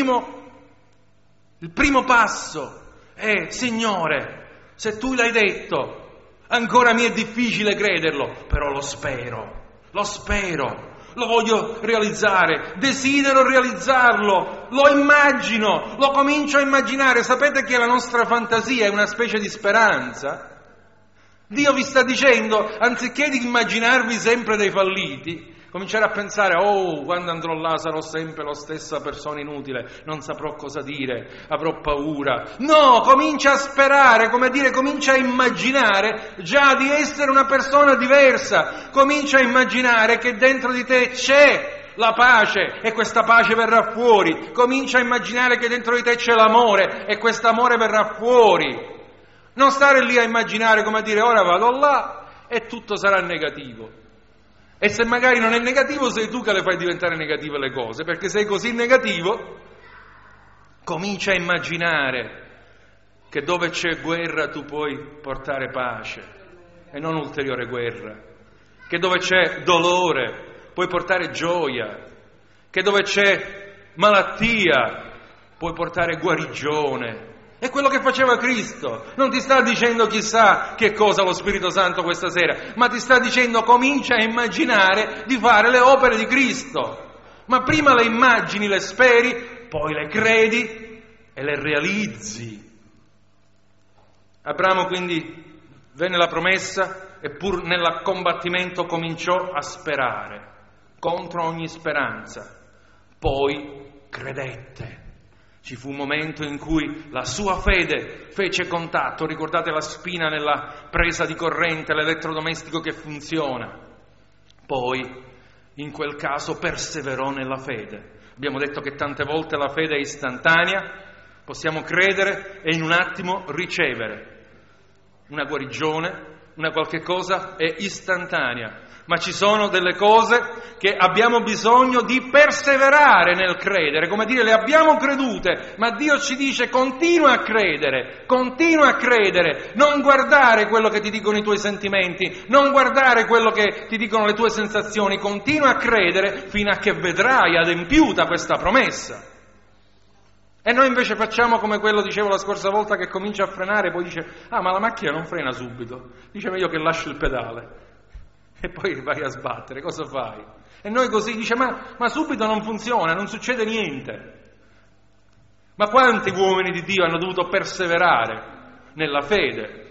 A: il primo passo è, Signore, se tu l'hai detto, ancora mi è difficile crederlo, però lo spero, lo voglio realizzare, desidero realizzarlo, lo immagino, lo comincio a immaginare. Sapete che la nostra fantasia è una specie di speranza? Dio vi sta dicendo, anziché di immaginarvi sempre dei falliti, cominciare a pensare, quando andrò là sarò sempre la stessa persona inutile, non saprò cosa dire, avrò paura. No, comincia a sperare, come a dire, comincia a immaginare già di essere una persona diversa, comincia a immaginare che dentro di te c'è la pace e questa pace verrà fuori, comincia a immaginare che dentro di te c'è l'amore e questo amore verrà fuori. Non stare lì a immaginare, come a dire, ora vado là e tutto sarà negativo. E se magari non è negativo, sei tu che le fai diventare negative le cose, perché sei così negativo, comincia a immaginare che dove c'è guerra tu puoi portare pace e non ulteriore guerra. che dove c'è dolore puoi portare gioia, che dove c'è malattia puoi portare guarigione. È quello che faceva Cristo. Non ti sta dicendo chissà che cosa lo Spirito Santo questa sera, ma ti sta dicendo comincia a immaginare di fare le opere di Cristo. Ma prima le immagini, le speri, poi le credi e le realizzi. Abramo quindi venne la promessa e pur nel combattimento cominciò a sperare contro ogni speranza. Poi credette. Ci fu un momento in cui la sua fede fece contatto. Ricordate la spina nella presa di corrente, l'elettrodomestico che funziona. Poi, in quel caso, perseverò nella fede. Abbiamo detto che tante volte la fede è istantanea, possiamo credere e in un attimo ricevere. Una guarigione, una qualche cosa è istantanea. Ma ci sono delle cose che abbiamo bisogno di perseverare nel credere, come dire, le abbiamo credute, ma Dio ci dice continua a credere, non guardare quello che ti dicono i tuoi sentimenti, non guardare quello che ti dicono le tue sensazioni, continua a credere fino a che vedrai adempiuta questa promessa. E noi invece facciamo come quello, dicevo la scorsa volta, che comincia a frenare, poi dice, ma la macchina non frena subito, dice meglio che lascio il pedale. E poi vai a sbattere, cosa fai? E noi così dice, ma subito non funziona, non succede niente. Ma quanti uomini di Dio hanno dovuto perseverare nella fede?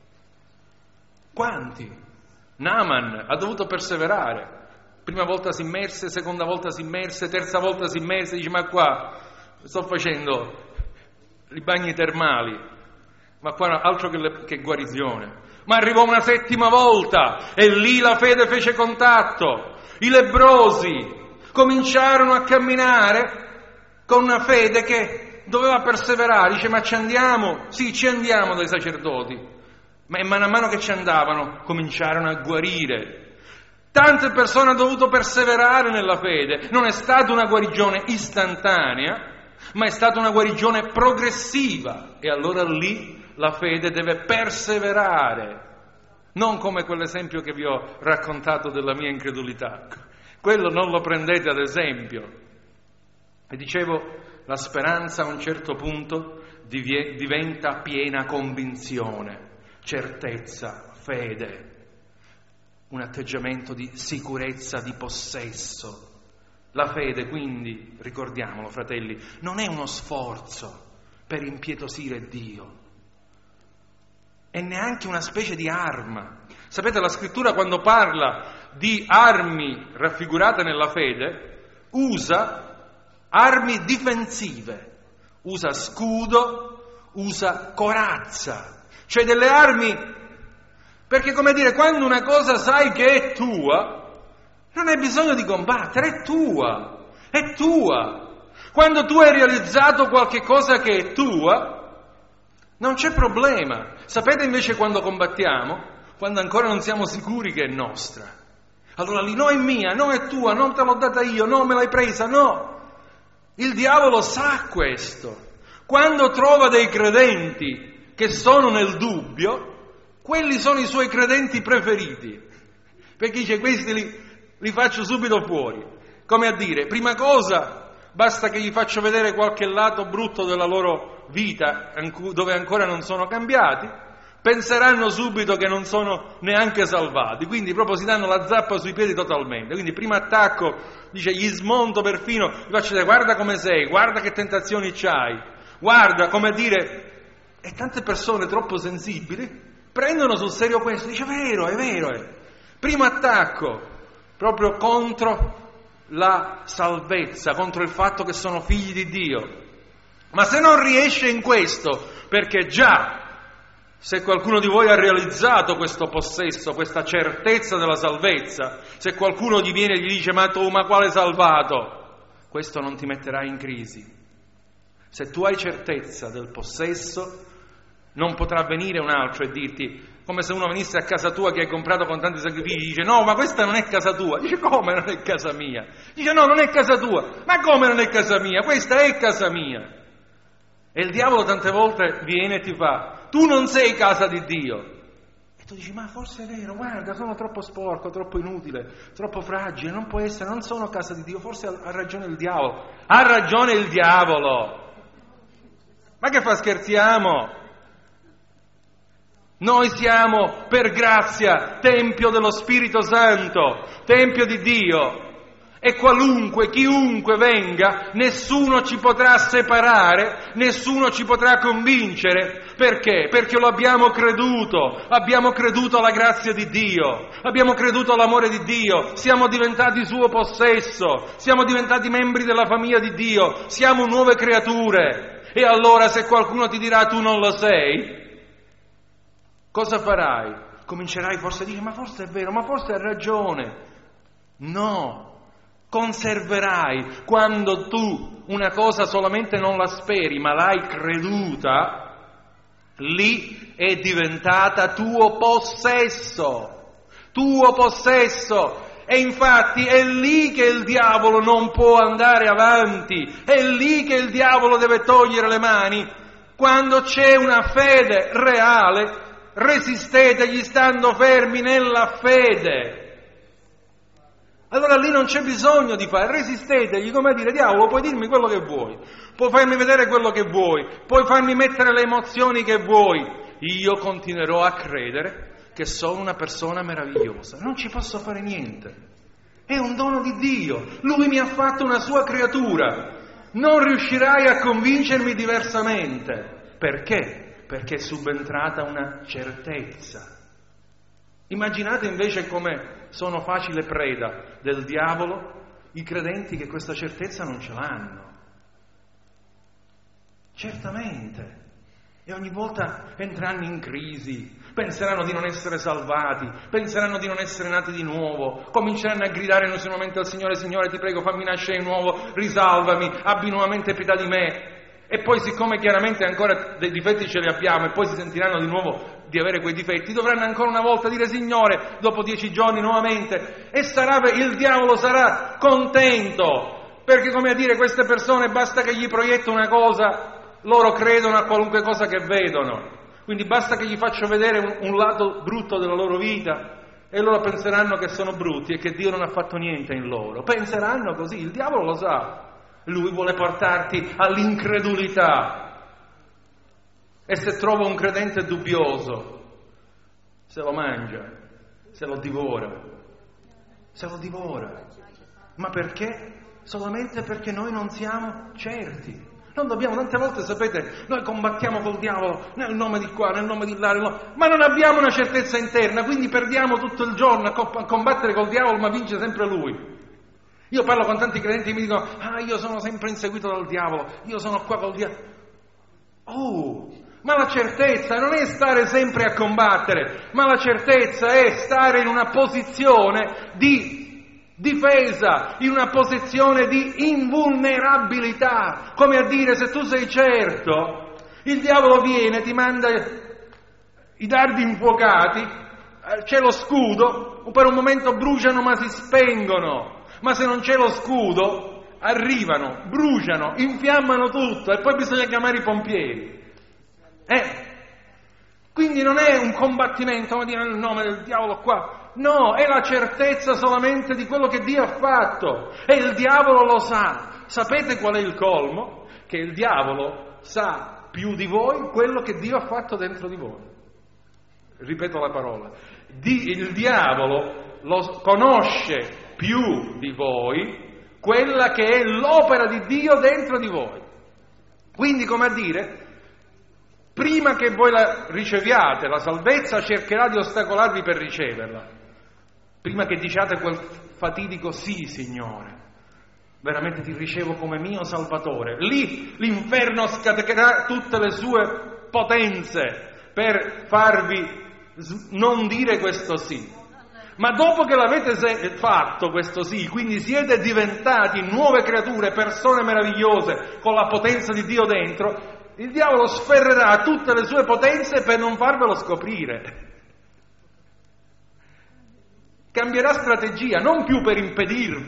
A: Quanti? Naaman ha dovuto perseverare. Prima volta si immerse, seconda volta si immerse, terza volta si immerse, dice, ma qua sto facendo i bagni termali, ma qua altro che guarigione. Ma arrivò una settima volta e lì la fede fece contatto. I lebbrosi cominciarono a camminare con una fede che doveva perseverare. Dice, ma ci andiamo? Sì, ci andiamo dai sacerdoti. Ma man mano che ci andavano cominciarono a guarire. Tante persone hanno dovuto perseverare nella fede. Non è stata una guarigione istantanea, ma è stata una guarigione progressiva. E allora lì la fede deve perseverare, non come quell'esempio che vi ho raccontato della mia incredulità. Quello non lo prendete ad esempio. E dicevo, la speranza a un certo punto diventa piena convinzione, certezza, fede, un atteggiamento di sicurezza, di possesso. La fede, quindi, ricordiamolo fratelli, non è uno sforzo per impietosire Dio, è neanche una specie di arma. Sapete, la scrittura quando parla di armi raffigurate nella fede, usa armi difensive, usa scudo, usa corazza, cioè delle armi, perché come dire, quando una cosa sai che è tua, non hai bisogno di combattere, è tua. Quando tu hai realizzato qualche cosa che è tua, non c'è problema. Sapete invece quando combattiamo? Quando ancora non siamo sicuri che è nostra. Allora lì no è mia, no è tua, non te l'ho data io, no me l'hai presa, no. Il diavolo sa questo. Quando trova dei credenti che sono nel dubbio, quelli sono i suoi credenti preferiti. Perché dice, questi li faccio subito fuori. Come a dire, prima cosa, basta che gli faccio vedere qualche lato brutto della loro vita, dove ancora non sono cambiati, penseranno subito che non sono neanche salvati, quindi proprio si danno la zappa sui piedi totalmente. Quindi primo attacco, dice, gli smonto perfino, gli faccio vedere, guarda come sei, guarda che tentazioni c'hai, guarda, come dire. E tante persone troppo sensibili prendono sul serio questo, dice, è vero. Primo attacco, proprio contro la salvezza, contro il fatto che sono figli di Dio. Ma se non riesce in questo, perché già, se qualcuno di voi ha realizzato questo possesso, questa certezza della salvezza, se qualcuno gli viene e gli dice, ma quale salvato? Questo non ti metterà in crisi. Se tu hai certezza del possesso, non potrà venire un altro e dirti, come se uno venisse a casa tua che hai comprato con tanti sacrifici, dice, no, ma questa non è casa tua. Dice, come non è casa mia? Dice, no, non è casa tua. Ma come non è casa mia? Questa è casa mia. E il diavolo tante volte viene e ti fa, tu non sei casa di Dio. E E tu dici, ma forse è vero, guarda, sono troppo sporco, troppo inutile, troppo fragile, non può essere, non sono casa di Dio, forse ha ragione il diavolo. Ha ragione il diavolo! Ma che fa, scherziamo? Noi siamo, per grazia, Tempio dello Spirito Santo, Tempio di Dio. E chiunque venga, nessuno ci potrà separare, nessuno ci potrà convincere. Perché? Perché lo abbiamo creduto alla grazia di Dio, abbiamo creduto all'amore di Dio, siamo diventati suo possesso, siamo diventati membri della famiglia di Dio, siamo nuove creature. E allora se qualcuno ti dirà tu non lo sei, cosa farai? Comincerai forse a dire, ma forse è vero, ma forse ha ragione. No. Conserverai, quando tu una cosa solamente non la speri ma l'hai creduta, lì è diventata tuo possesso, e infatti è lì che il diavolo non può andare avanti, è lì che il diavolo deve togliere le mani. Quando c'è una fede reale, resistetegli stando fermi nella fede. Allora lì non c'è bisogno di fare, resistetegli, come a dire, diavolo, puoi dirmi quello che vuoi, puoi farmi vedere quello che vuoi, puoi farmi mettere le emozioni che vuoi, io continuerò a credere che sono una persona meravigliosa, non ci posso fare niente, è un dono di Dio, Lui mi ha fatto una sua creatura, non riuscirai a convincermi diversamente. Perché? Perché è subentrata una certezza. Immaginate invece come sono facile preda del diavolo i credenti che questa certezza non ce l'hanno. Certamente. E ogni volta entreranno in crisi, penseranno di non essere salvati, penseranno di non essere nati di nuovo, cominceranno a gridare inusualmente al Signore, Signore ti prego fammi nascere di nuovo, risalvami, abbi nuovamente pietà di me. E poi siccome chiaramente ancora dei difetti ce li abbiamo e poi si sentiranno di nuovo di avere quei difetti, dovranno ancora una volta dire Signore dopo 10 giorni nuovamente, e il diavolo sarà contento, perché come a dire, queste persone basta che gli proietto una cosa, loro credono a qualunque cosa che vedono, quindi basta che gli faccio vedere un lato brutto della loro vita e loro penseranno che sono brutti e che Dio non ha fatto niente in loro, penseranno così, il diavolo lo sa. Lui vuole portarti all'incredulità. E se trova un credente dubbioso, se lo mangia, se lo divora. Ma perché? Solamente perché noi non siamo certi. Non dobbiamo, tante volte sapete, noi combattiamo col diavolo nel nome di qua, nel nome di là, ma non abbiamo una certezza interna, quindi perdiamo tutto il giorno a combattere col diavolo, ma vince sempre lui. Io parlo con tanti credenti che mi dicono, io sono sempre inseguito dal diavolo, io sono qua col diavolo. Ma la certezza non è stare sempre a combattere, ma la certezza è stare in una posizione di difesa, in una posizione di invulnerabilità, come a dire, se tu sei certo, il diavolo viene, ti manda i dardi infuocati, c'è lo scudo, per un momento bruciano ma si spengono. Ma se non c'è lo scudo, arrivano, bruciano, infiammano tutto e poi bisogna chiamare i pompieri. Quindi non è un combattimento, come dire nel nome del diavolo qua. No, è la certezza solamente di quello che Dio ha fatto. E il diavolo lo sa. Sapete qual è il colmo? Che il diavolo sa più di voi quello che Dio ha fatto dentro di voi. Ripeto la parola. Il diavolo lo conosce più di voi quella che è l'opera di Dio dentro di voi. Quindi, come a dire, prima che voi la riceviate, la salvezza cercherà di ostacolarvi per riceverla. Prima che diciate quel fatidico sì, Signore, veramente ti ricevo come mio Salvatore, lì l'inferno scatenerà tutte le sue potenze per farvi non dire questo sì. Ma dopo che l'avete fatto questo sì, quindi siete diventati nuove creature, persone meravigliose con la potenza di Dio dentro, il diavolo sferrerà tutte le sue potenze per non farvelo scoprire. Cambierà strategia, non più per impedirvi,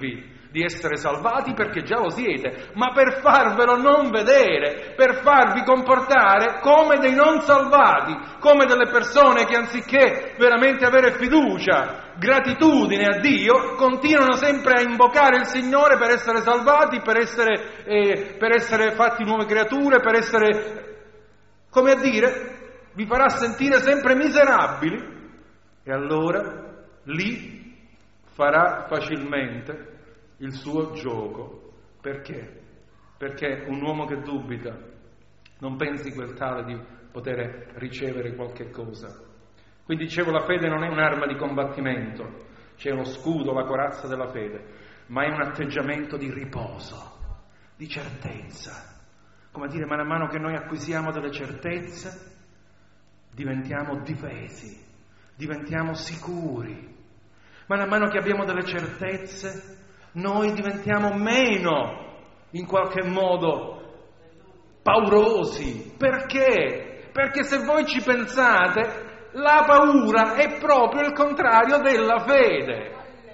B: di essere salvati perché già lo siete, ma per farvelo non vedere, per farvi comportare come dei non salvati, come delle persone che anziché veramente avere fiducia, gratitudine a Dio, continuano sempre a invocare il Signore per essere salvati, per essere fatti nuove creature, per essere, come a dire, vi farà sentire sempre miserabili, e allora lì farà facilmente il suo gioco. Perché? Perché un uomo che dubita non pensi quel tale di poter ricevere qualche cosa. Quindi dicevo, la fede non è un'arma di combattimento, c'è lo scudo, la corazza della fede, ma è un atteggiamento di riposo, di certezza. Come a dire, man mano che noi acquisiamo delle certezze, diventiamo difesi, diventiamo sicuri. Man mano che abbiamo delle certezze, noi diventiamo meno, in qualche modo, paurosi. Perché? Perché se voi ci pensate, la paura è proprio il contrario della fede.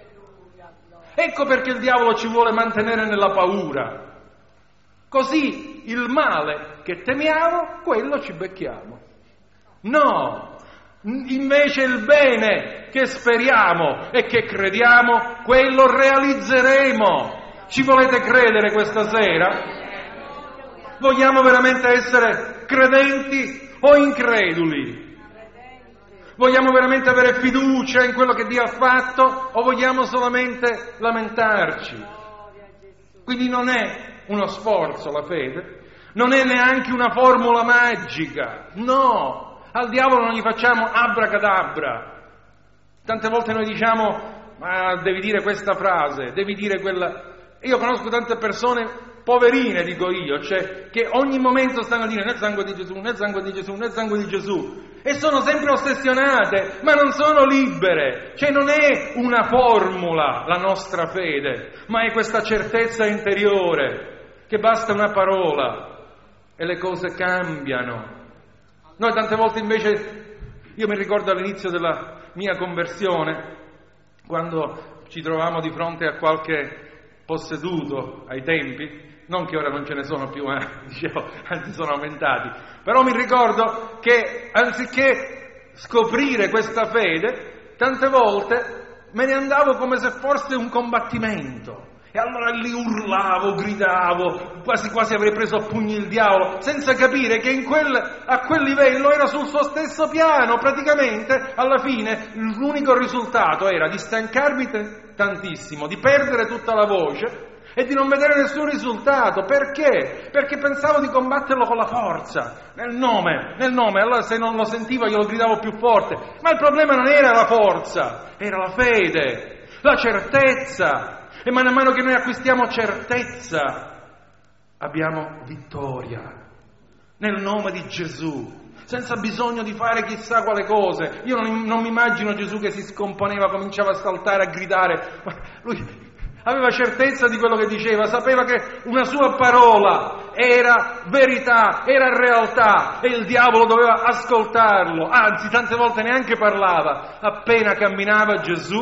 B: Ecco perché il diavolo ci vuole mantenere nella paura. Così il male che temiamo, quello ci becchiamo. No! Invece il bene che speriamo e che crediamo, quello realizzeremo. Ci volete credere questa sera? Vogliamo veramente essere credenti o increduli? Vogliamo veramente avere fiducia in quello che Dio ha fatto o vogliamo solamente lamentarci? Quindi non è uno sforzo la fede, non è neanche una formula magica, no! Al diavolo non gli facciamo abracadabra. Tante volte noi diciamo, ma devi dire questa frase, devi dire quella. Io conosco tante persone, poverine dico io, cioè che ogni momento stanno a dire nel sangue di Gesù, nel sangue di Gesù, nel sangue di Gesù. E sono sempre ossessionate, ma non sono libere. Cioè non è una formula la nostra fede, ma è questa certezza interiore, che basta una parola e le cose cambiano. Noi tante volte invece, io mi ricordo all'inizio della mia conversione, quando ci trovavamo di fronte a qualche posseduto ai tempi, non che ora non ce ne sono più, dicevo, anzi sono aumentati, però mi ricordo che anziché scoprire questa fede, tante volte me ne andavo come se fosse un combattimento. E allora lì urlavo, gridavo, quasi avrei preso a pugni il diavolo, senza capire che a quel livello era sul suo stesso piano. Praticamente, alla fine, l'unico risultato era di stancarmi tantissimo, di perdere tutta la voce e di non vedere nessun risultato. Perché? Perché pensavo di combatterlo con la forza, nel nome. Allora se non lo sentivo io lo gridavo più forte. Ma il problema non era la forza, era la fede, la certezza. E man mano che noi acquistiamo certezza, abbiamo vittoria nel nome di Gesù, senza bisogno di fare chissà quale cose. Io non mi immagino Gesù che si scomponeva, cominciava a saltare, a gridare. Ma lui aveva certezza di quello che diceva, sapeva che una sua parola era verità, era realtà e il diavolo doveva ascoltarlo. Anzi, tante volte neanche parlava. Appena camminava Gesù,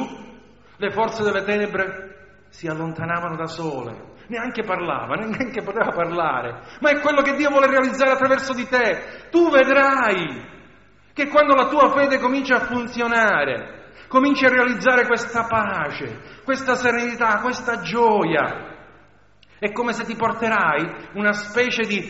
B: le forze delle tenebre si allontanavano da sole, neanche parlava, neanche poteva parlare, ma è quello che Dio vuole realizzare attraverso di te. Tu vedrai che quando la tua fede comincia a funzionare, cominci a realizzare questa pace, questa serenità, questa gioia, è come se ti porterai una specie di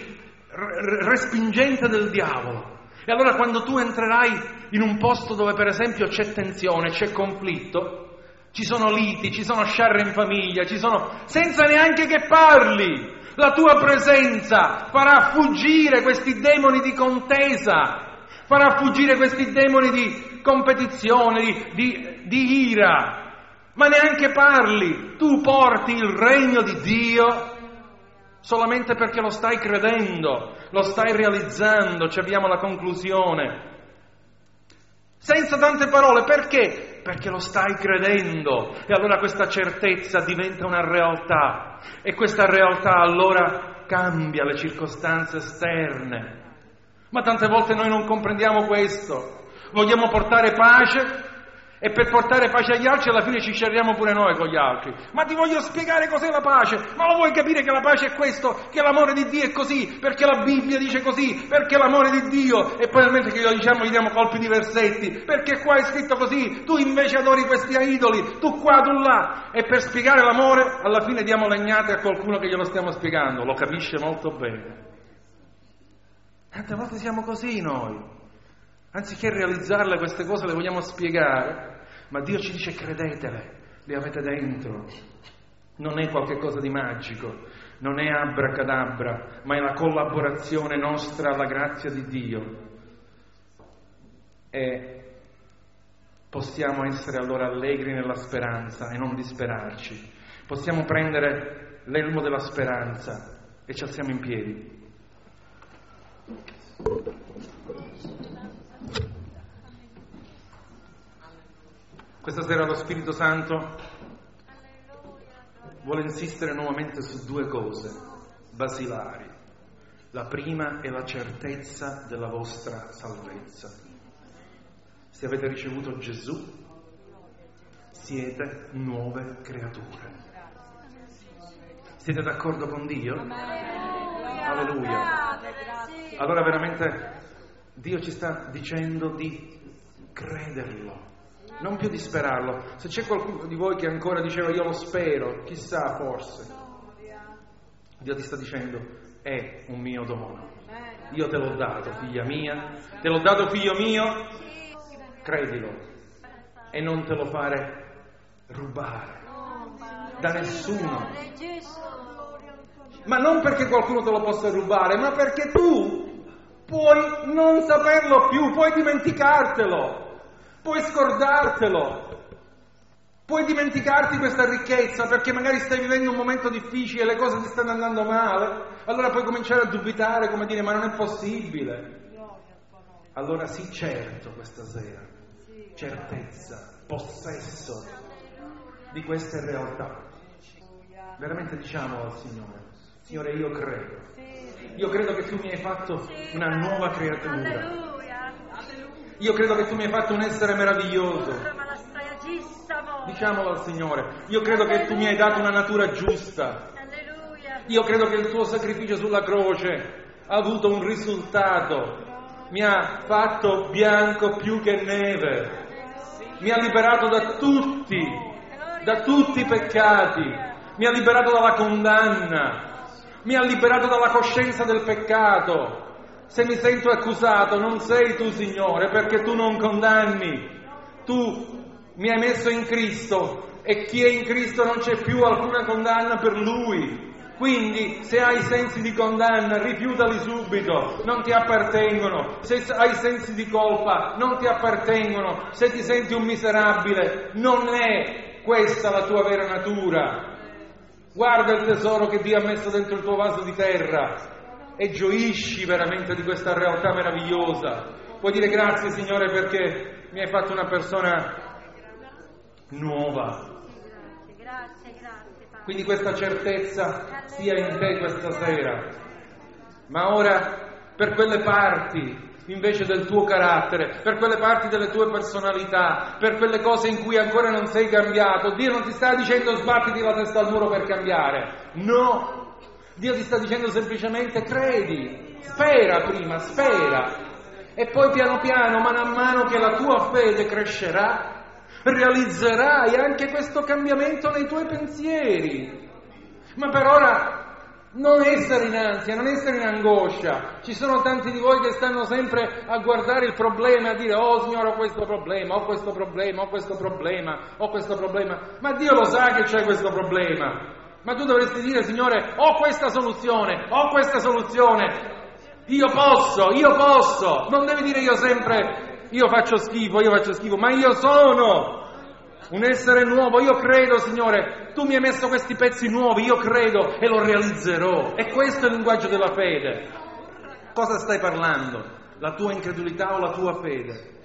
B: respingente del diavolo. E allora quando tu entrerai in un posto dove per esempio c'è tensione, c'è conflitto, ci sono liti, ci sono sciarre in famiglia, senza neanche che parli, la tua presenza farà fuggire questi demoni di contesa, farà fuggire questi demoni di competizione, di ira, ma neanche parli, tu porti il regno di Dio solamente perché lo stai credendo, lo stai realizzando. Ci abbiamo la conclusione. Senza tante parole, perché? Perché lo stai credendo e allora questa certezza diventa una realtà e questa realtà allora cambia le circostanze esterne. Ma tante volte noi non comprendiamo questo, vogliamo portare pace E per portare pace agli altri alla fine ci scerriamo pure noi con gli altri. Ma ti voglio spiegare cos'è la pace. Ma lo vuoi capire che la pace è questo? Che l'amore di Dio è così? Perché la Bibbia dice così? Perché l'amore di Dio? E poi mentre che lo diciamo gli diamo colpi di versetti. Perché qua è scritto così? Tu invece adori questi idoli. Tu qua, tu là. E per spiegare l'amore alla fine diamo legnate a qualcuno che glielo stiamo spiegando. Lo capisce molto bene. Tante volte siamo così noi. Anziché realizzarle queste cose le vogliamo spiegare, ma Dio ci dice credetele, le avete dentro. Non è qualche cosa di magico, non è abracadabra, ma è la collaborazione nostra alla grazia di Dio. E possiamo essere allora allegri nella speranza e non disperarci. Possiamo prendere l'elmo della speranza e ci alziamo in piedi. Questa sera lo Spirito Santo vuole insistere nuovamente su due cose basilari. La prima è la certezza della vostra salvezza. Se avete ricevuto Gesù, siete nuove creature. Siete d'accordo con Dio? Alleluia. Allora veramente Dio ci sta dicendo di crederlo. Non più disperarlo. Se c'è qualcuno di voi che ancora diceva io lo spero, chissà forse, Dio ti sta dicendo è un mio dono. Io te l'ho dato, figlia mia, te l'ho dato, figlio mio, credilo e non te lo fare rubare da nessuno. Ma non perché qualcuno te lo possa rubare, ma perché tu puoi non saperlo più, puoi dimenticartelo. Puoi scordartelo, puoi dimenticarti questa ricchezza perché magari stai vivendo un momento difficile, le cose ti stanno andando male, allora puoi cominciare a dubitare, come dire, ma non è possibile. Allora sì, certo, questa sera, certezza, possesso di queste realtà. Veramente diciamolo al Signore, Signore, io credo che tu mi hai fatto una nuova creatura. Io credo che tu mi hai fatto un essere meraviglioso. Diciamolo al Signore. Io credo che tu mi hai dato una natura giusta. Io credo che il tuo sacrificio sulla croce ha avuto un risultato. Mi ha fatto bianco più che neve. Mi ha liberato da tutti i peccati. Mi ha liberato dalla condanna. Mi ha liberato dalla coscienza del peccato. Se mi sento accusato, non sei tu, Signore, perché tu non condanni. Tu mi hai messo in Cristo e chi è in Cristo non c'è più alcuna condanna per lui. Quindi, se hai sensi di condanna, rifiutali subito, non ti appartengono. Se hai sensi di colpa, non ti appartengono. Se ti senti un miserabile, non è questa la tua vera natura. Guarda il tesoro che Dio ha messo dentro il tuo vaso di terra. E gioisci veramente di questa realtà meravigliosa. Puoi dire grazie Signore perché mi hai fatto una persona nuova. Grazie. Quindi questa certezza sia in te questa sera. Ma ora per quelle parti invece del tuo carattere, per quelle parti delle tue personalità, per quelle cose in cui ancora non sei cambiato, Dio non ti sta dicendo sbattiti la testa al muro per cambiare. No! Dio ti sta dicendo semplicemente credi, spera prima, spera e poi piano piano, mano a mano che la tua fede crescerà, realizzerai anche questo cambiamento nei tuoi pensieri. Ma per ora non essere in ansia, non essere in angoscia. Ci sono tanti di voi che stanno sempre a guardare il problema e a dire oh Signore ho questo problema, ho questo problema, ho questo problema, ho questo problema. Ma Dio lo sa che c'è questo problema. Ma tu dovresti dire, Signore, ho questa soluzione, io posso, non devi dire io sempre, io faccio schifo, ma io sono un essere nuovo, io credo, Signore, tu mi hai messo questi pezzi nuovi, io credo e lo realizzerò. E questo è il linguaggio della fede. Cosa stai parlando? La tua incredulità o la tua fede?